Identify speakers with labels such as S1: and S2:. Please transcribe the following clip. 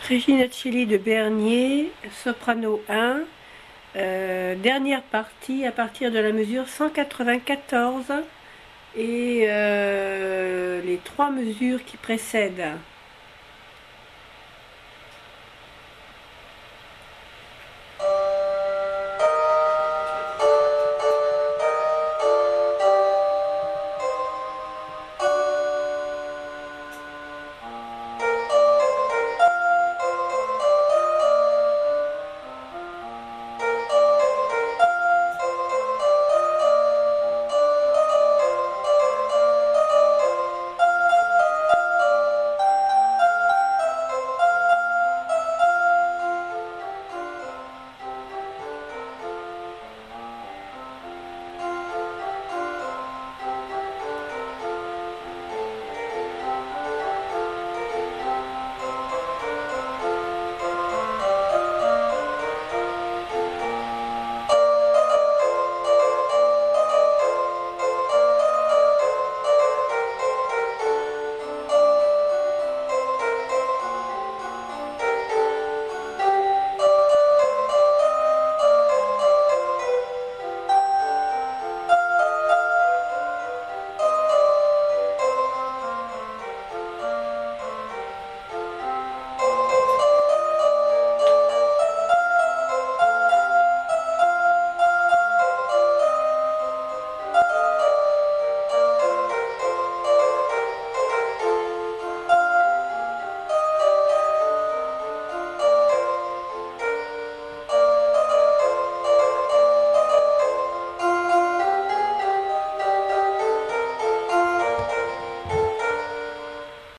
S1: Regina Celli de Bernier, soprano 1, dernière partie à partir de la mesure 194 et les trois mesures qui précèdent.